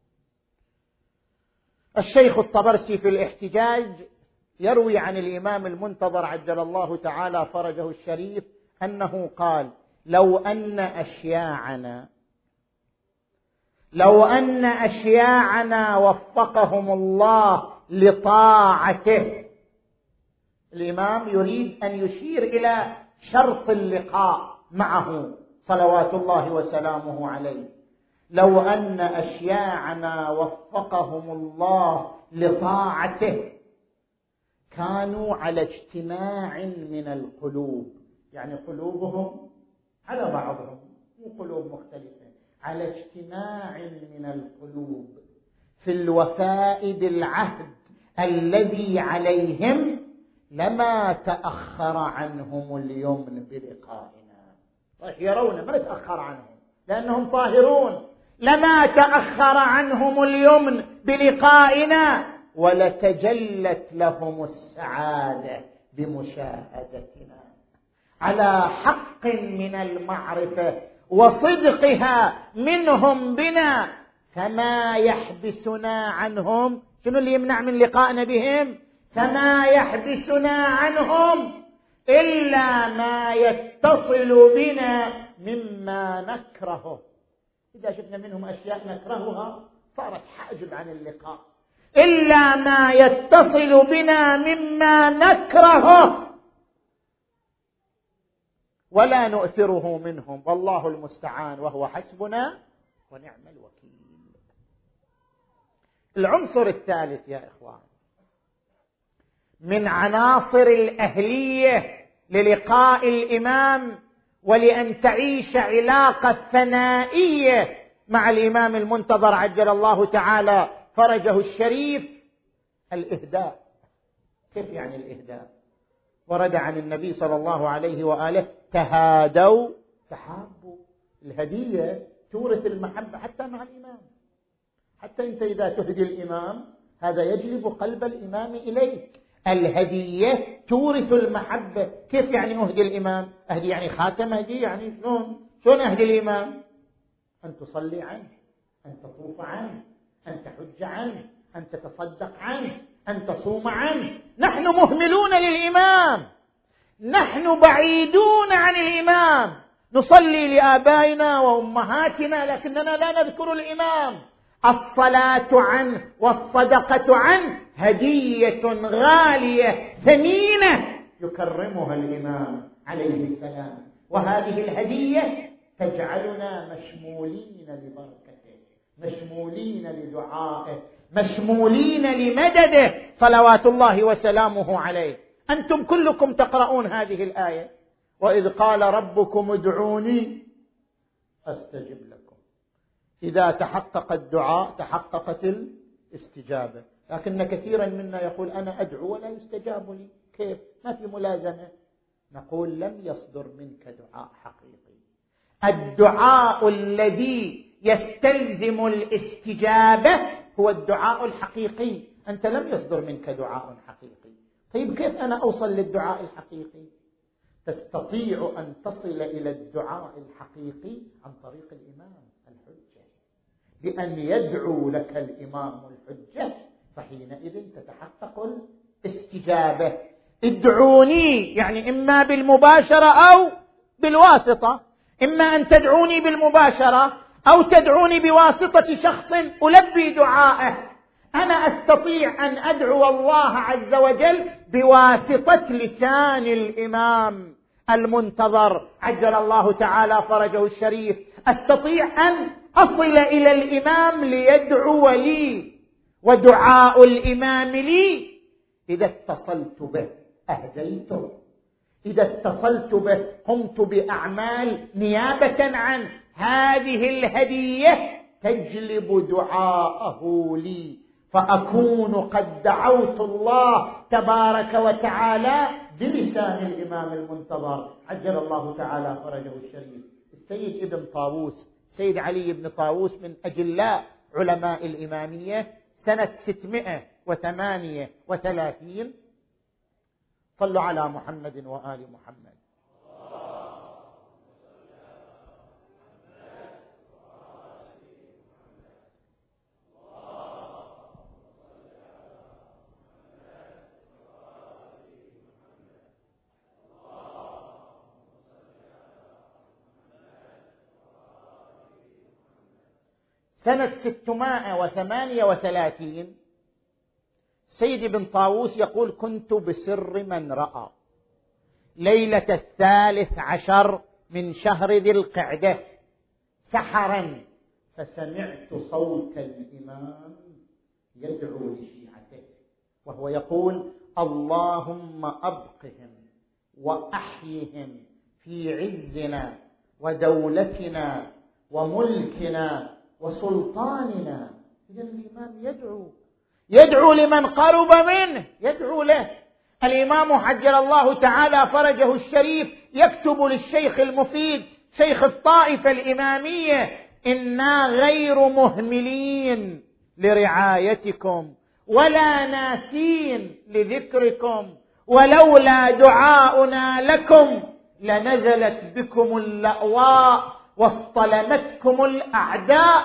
الشيخ الطبرسي في الاحتجاج يروي عن الإمام المنتظر عجل الله تعالى فرجه الشريف أنه قال: لو أن أشياعنا لو أن أشياعنا وفقهم الله لطاعته. الإمام يريد أن يشير إلى شرط اللقاء معه صلوات الله وسلامه عليه. لو أن أشياعنا وفقهم الله لطاعته كانوا على اجتماع من القلوب، يعني قلوبهم على بعضهم، مو قلوب مختلفة، على اجتماع من القلوب في الوفاء بالعهد الذي عليهم لما تأخر عنهم اليمن بلقائنا. يرون ما يتأخر عنهم لأنهم طاهرون، لما تأخر عنهم اليمن بلقائنا ولتجلت لهم السعادة بمشاهدتنا على حق من المعرفة وصدقها منهم بنا، فما يحبسنا عنهم. شنو اللي يمنع من لقائنا بهم؟ فما يحبسنا عنهم إلا ما يتصل بنا مما نكرهه. إذا شفنا منهم أشياء نكرهها صارت حاجب عن اللقاء. إلا ما يتصل بنا مما نكرهه ولا نؤثره منهم، والله المستعان وهو حسبنا ونعم الوكيل. العنصر الثالث يا إخوان من عناصر الأهلية للقاء الإمام ولأن تعيش علاقة ثنائية مع الإمام المنتظر عجل الله تعالى فرجه الشريف الإهداء. كيف يعني الإهداء؟ ورد عن النبي صلى الله عليه وآله تهادوا تحابوا. الهدية تورث المحبة حتى مع الإمام. حتى أنت إذا تهدي الإمام هذا يجلب قلب الإمام إليك. الهدية تورث المحبة. كيف يعني أهدي الإمام؟ أهدي يعني خاتم، هدي يعني شلون؟ شلون أهدي الإمام؟ أن تصلي عنه، أن تطوف عنه، أن تحج عنه، أن تتصدق عنه، أن تصوم عنه. نحن مهملون للإمام، نحن بعيدون عن الإمام، نصلي لآبائنا وأمهاتنا لكننا لا نذكر الإمام. الصلاة عنه والصدقة عنه هدية غالية ثمينة يكرمها الإمام عليه السلام، وهذه الهدية تجعلنا مشمولين لبركته، مشمولين لدعائه، مشمولين لمدده صلوات الله وسلامه عليه. أنتم كلكم تقرؤون هذه الآية: وإذ قال ربكم ادعوني أستجب لكم. إذا تحقق الدعاء تحققت الاستجابة. لكن كثيرا منا يقول أنا أدعو ولا يستجاب لي. كيف؟ ما في ملازمة. نقول لم يصدر منك دعاء حقيقي. الدعاء الذي يستلزم الاستجابة هو الدعاء الحقيقي. أنت لم يصدر منك دعاء حقيقي. طيب كيف أنا أوصل للدعاء الحقيقي؟ تستطيع أن تصل إلى الدعاء الحقيقي عن طريق الإمام الحجة، بأن يدعو لك الإمام الحجة، فحينئذ تتحقق الاستجابة. ادعوني يعني إما بالمباشرة أو بالواسطة، إما أن تدعوني بالمباشرة أو تدعوني بواسطة شخص ألبي دعائه. أنا أستطيع أن أدعو الله عز وجل بواسطة لسان الإمام المنتظر عجل الله تعالى فرجه الشريف. أستطيع أن أصل إلى الإمام ليدعو لي، ودعاء الإمام لي إذا اتصلت به أهديته، إذا اتصلت به قمت بأعمال نيابة عن هذه الهدية تجلب دعاءه لي، فأكون قد دعوت الله تبارك وتعالى بلسان الإمام المنتظر عجل الله تعالى فرجه الشريف. السيد ابن طاووس، السيد علي بن طاووس من أجلاء علماء الإمامية، سنة ستمائة وثمانية وثلاثين. صلوا على محمد وآل محمد. سنة ستمائة وثمانية وثلاثين سيد بن طاووس يقول: كنت بسر من رأى ليلة الثالث عشر من شهر ذي القعدة سحرا، فسمعت صوت الإمام يدعو لشيعته وهو يقول: اللهم أبقهم وأحيهم في عزنا ودولتنا وملكنا وسلطاننا. إذا الإمام يدعو يدعو لمن قرب منه، يدعو له. الإمام عجل الله تعالى فرجه الشريف يكتب للشيخ المفيد شيخ الطائفة الإمامية: إنا غير مهملين لرعايتكم ولا ناسين لذكركم، ولولا دعاؤنا لكم لنزلت بكم اللأواء واصطلمتكم الأعداء.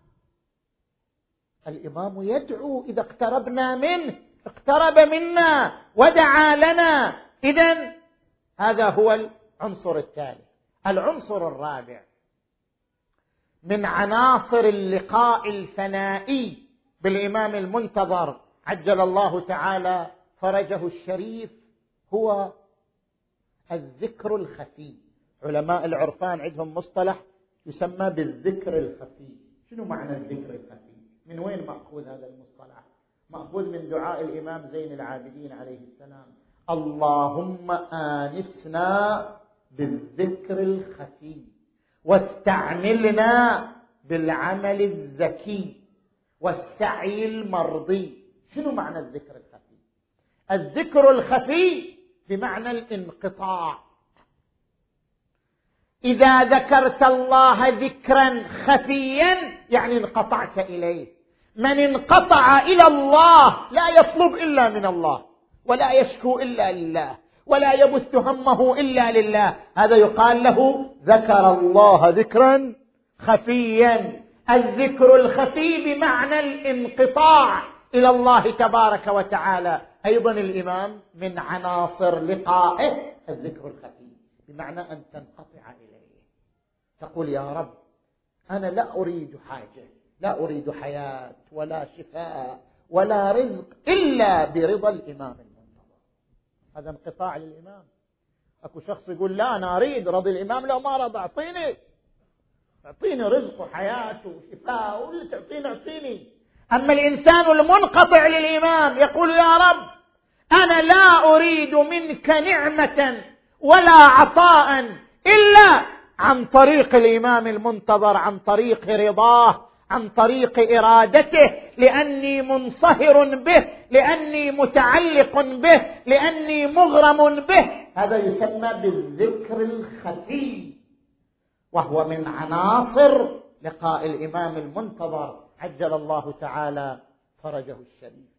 الإمام يدعو إذا اقتربنا منه اقترب منا ودعا لنا. إذن هذا هو العنصر الثالث. العنصر الرابع من عناصر اللقاء الفنائي بالإمام المنتظر عجل الله تعالى فرجه الشريف هو الذكر الخفي. علماء العرفان عندهم مصطلح يسمى بالذكر الخفي. شنو معنى الذكر الخفي؟ من وين مأخوذ هذا المصطلح؟ مأخوذ من دعاء الإمام زين العابدين عليه السلام: اللهم آنسنا بالذكر الخفي واستعملنا بالعمل الزكي والسعي المرضي. شنو معنى الذكر الخفي؟ الذكر الخفي بمعنى الانقطاع. إذا ذكرت الله ذكرا خفيا يعني انقطعت إليه. من انقطع إلى الله لا يطلب إلا من الله، ولا يشكو إلا لله، ولا يبث همه إلا لله، هذا يقال له ذكر الله ذكرا خفيا. الذكر الخفي بمعنى الانقطاع إلى الله تبارك وتعالى. أيضا الإمام من عناصر لقائه الذكر الخفي، بمعنى أن تنقطع إليه، تقول: يا رب أنا لا أريد حاجة، لا أريد حياة ولا شفاء ولا رزق إلا برضا الإمام المنتظر. هذا انقطاع للإمام. أكو شخص يقول: لا أنا أريد رضي الإمام، لو ما رضى أعطيني أعطيني رزق وحياة وشفاء، واللي تعطيني أعطيني. أما الإنسان المنقطع للإمام يقول: يا رب أنا لا أريد منك نعمة ولا عطاء إلا عن طريق الإمام المنتظر، عن طريق رضاه، عن طريق إرادته، لأني منصهر به، لأني متعلق به، لأني مغرم به. هذا يسمى بالذكر الخفي، وهو من عناصر لقاء الإمام المنتظر عجل الله تعالى فرجه الشريف.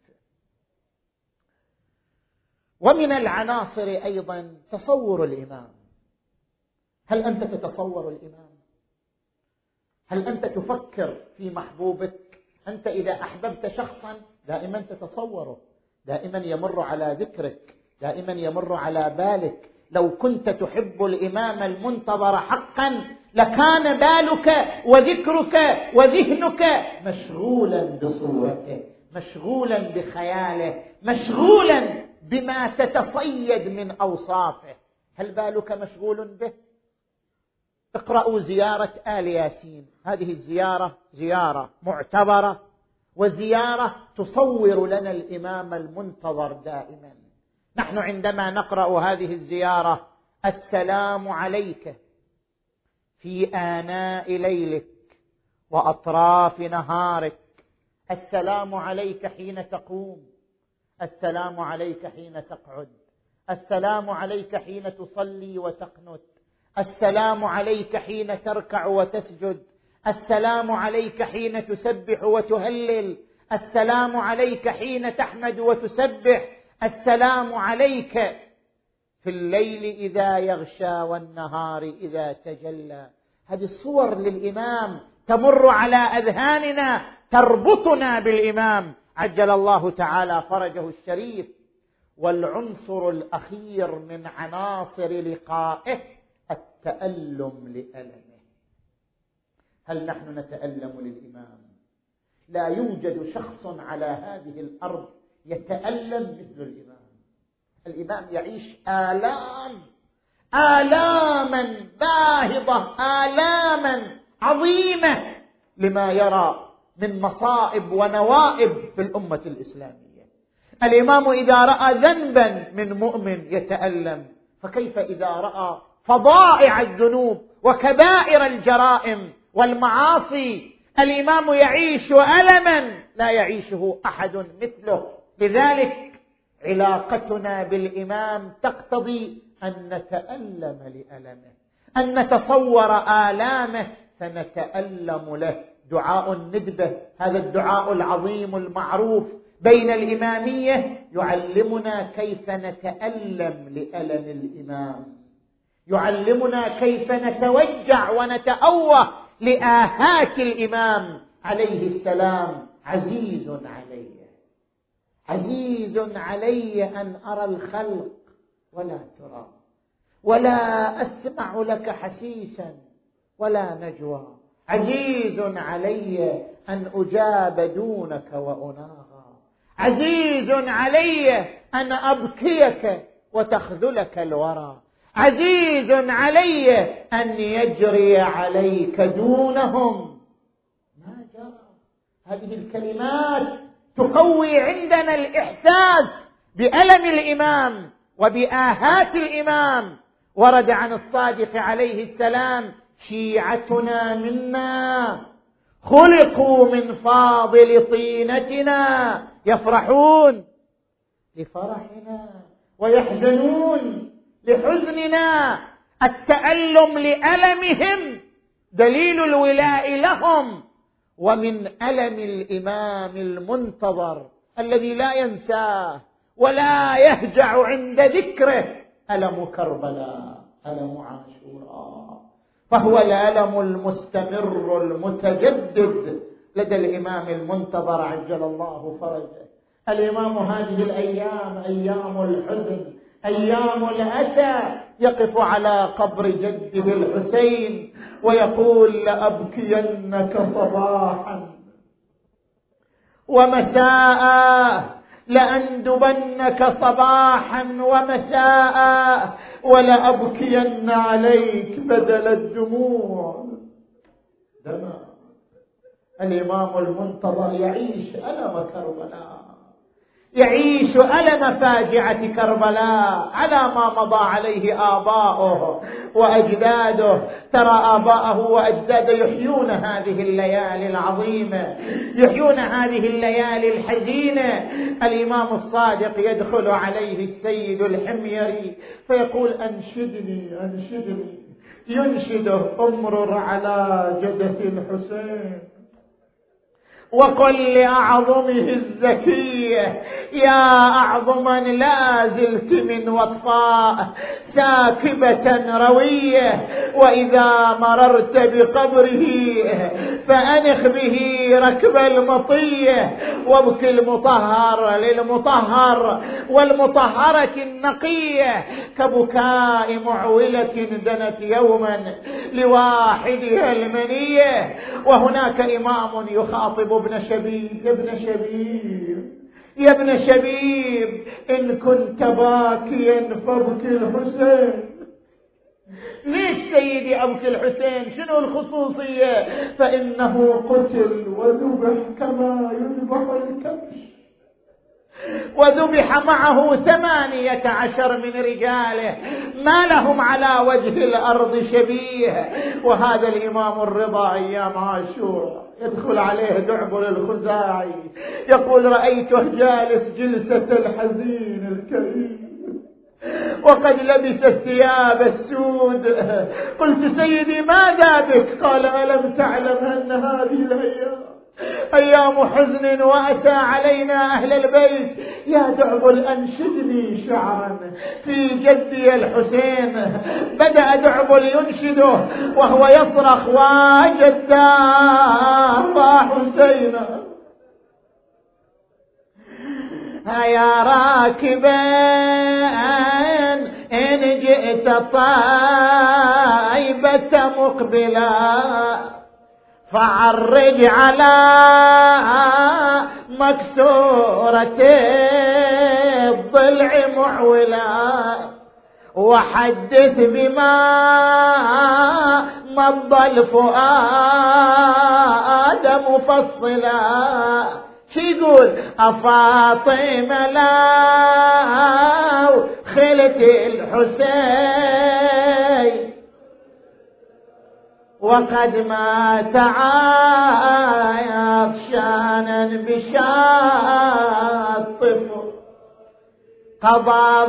ومن العناصر أيضا تصور الإمام. هل أنت تتصور الإمام؟ هل أنت تفكر في محبوبك؟ أنت إذا أحببت شخصا دائما تتصوره، دائما يمر على ذكرك، دائما يمر على بالك. لو كنت تحب الإمام المنتظر حقا لكان بالك وذكرك وذهنك مشغولا بصورته، مشغولا بخياله، مشغولا بما تتصيد من أوصافه. هل بالك مشغول به؟ اقرأوا زيارة آل ياسين. هذه الزيارة زيارة معتبرة، وزيارة تصور لنا الإمام المنتظر دائما. نحن عندما نقرأ هذه الزيارة: السلام عليك في آناء ليلك وأطراف نهارك، السلام عليك حين تقوم، السلام عليك حين تقعد، السلام عليك حين تصلي وتقنت، السلام عليك حين تركع وتسجد، السلام عليك حين تسبح وتهلل، السلام عليك حين تحمد وتسبح، السلام عليك في الليل إذا يغشى والنهار إذا تجلى. هذه الصور للإمام تمر على أذهاننا، تربطنا بالإمام عجل الله تعالى فرجه الشريف. والعنصر الأخير من عناصر لقائه التألم لألمه. هل نحن نتألم للإمام؟ لا يوجد شخص على هذه الأرض يتألم مثل الإمام. الإمام يعيش آلام آلاما باهظة، آلاما عظيمة لما يرى من مصائب ونوائب في الأمة الإسلامية. الإمام إذا رأى ذنبا من مؤمن يتألم، فكيف إذا رأى فظائع الذنوب وكبائر الجرائم والمعاصي؟ الإمام يعيش ألما لا يعيشه أحد مثله. لذلك علاقتنا بالإمام تقتضي أن نتألم لألمه، أن نتصور آلامه فنتألم له. دعاء الندبة، هذا الدعاء العظيم المعروف بين الإمامية، يعلمنا كيف نتألم لألم الإمام، يعلمنا كيف نتوجع ونتأوه لآهات الإمام عليه السلام. عزيز علي، عزيز علي أن أرى الخلق ولا ترى، ولا أسمع لك حسيسا ولا نجوى. عزيز علي أن أجاب دونك وأناغى. عزيز علي أن أبكيك وتخذلك الورى. عزيز علي أن يجري عليك دونهم ما جرى. هذه الكلمات تقوي عندنا الإحساس بألم الإمام وبآهات الإمام. ورد عن الصادق عليه السلام: شيعتنا منا خلقوا من فاضل طينتنا، يفرحون لفرحنا ويحزنون لحزننا. التألم لألمهم دليل الولاء لهم. ومن ألم الإمام المنتظر الذي لا ينساه ولا يهجع عند ذكره ألم كربلاء، ألم عاشوراء، فهو الألم المستمر المتجدد لدى الإمام المنتظر عجل الله فرجه. الإمام هذه الأيام أيام الحزن، أيام الأسى، يقف على قبر جده الحسين ويقول: لأبكينك صباحا ومساء، لأندبنك صباحا ومساء، ولأبكين عليك بدل الدموع دما. الإمام المنتظر يعيش ألم كربلاء، يعيش ألم فاجعة كربلاء على ما مضى عليه آباؤه وأجداده. ترى آباءه وأجداده يحيون هذه الليالي العظيمة، يحيون هذه الليالي الحزينة. الإمام الصادق يدخل عليه السيد الحميري فيقول: أنشدني أنشدني. ينشده: أمرر على جدة الحسين وقل لأعظمه الزكية: يا أعظما لا زلت من وطفاء ساكبة روية، وإذا مررت بقبره فأنخ به ركب المطية، وابك المطهر للمطهر والمطهرة النقية كبكاء معولة دنت يوما لواحدها المنية. وهناك إمام يخاطب ابن شبيب: يا ابن شبيب، يا ابن شبيب، إن كنت باكيا فابكي الحسين. ليش سيدي أبكي الحسين؟ شنو الخصوصية؟ فإنه قتل وذبح كما يذبح الكبش، وذبح معه ثمانية عشر من رجاله ما لهم على وجه الأرض شبيه. وهذا الإمام الرضا أيام عاشوراء يدخل عليه دعبل الخزاعي يقول: رأيته جالس جلسة الحزين الكريم وقد لبس الثياب السود. قلت: سيدي ماذا بك؟ قال: ألم تعلم أن هذه الأيام أيام حزن وأسى علينا أهل البيت؟ يا دعبل أنشدني شعرا في جدي الحسين. بدأ دعبل ينشده وهو يصرخ: وجداه وحسينا. هيا راكبا إن جئت طيبة مقبلا، فعرج على مكسورة الضلع معولا وحدث بما مضى الفؤاد مفصلا. شو يقول؟ أفاطمة لو خلت الحسين وقد مات عطشانا بشاطف قضى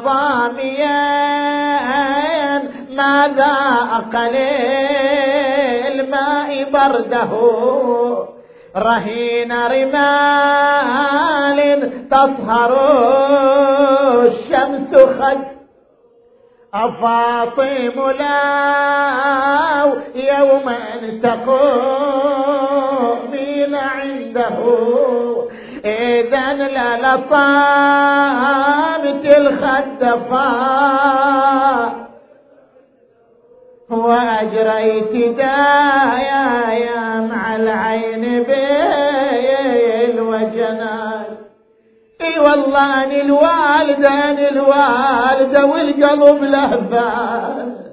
ظاميا ماذا أقل الماء برده رهين رمال تطهر الشمس خد. أفاطم لو يوما تقومين عنده إذن للطامت الخدفاء وأجريت دايا مع العين بالوجنات. اي والله أنا الوالدة أنا الوالدة والقلب لهفان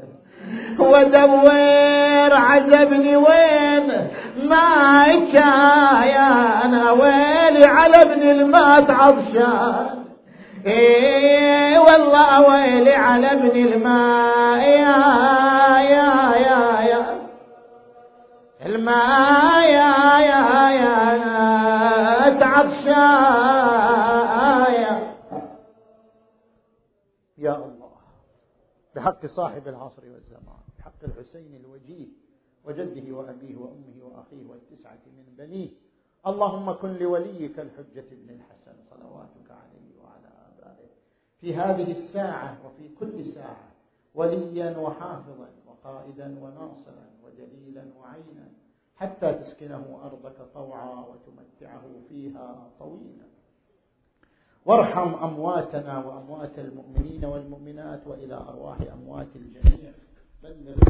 ودور عذبني وين ما كايا ويلي على ابن المات عطشان. اي والله ويلي على ابن الماء يا يا يا يا الماء يا يا يا عطشان. يا الله بحق صاحب العصر والزمان بحق الحسين الوجيه وجده وأبيه وأمه وأخيه والتسعة من بنيه اللهم كن لوليك الحجة ابن الحسن صلواتك عليه وعلى آبائه في هذه الساعة وفي كل ساعة وليا وحافظا وقائدا وناصرا ودليلا وعينا حتى تسكنه أرضك طوعا وتمتعه فيها طويلا. وارحم أمواتنا وأموات المؤمنين والمؤمنات وإلى أرواح أموات الجميع بلغ